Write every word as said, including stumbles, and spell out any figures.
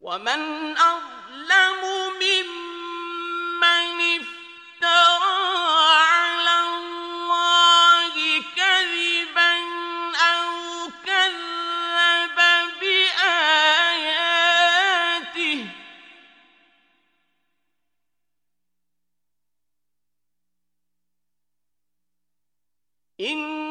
ومن أظلم ممن افترى على الله كذبا أو كذب بآياته إن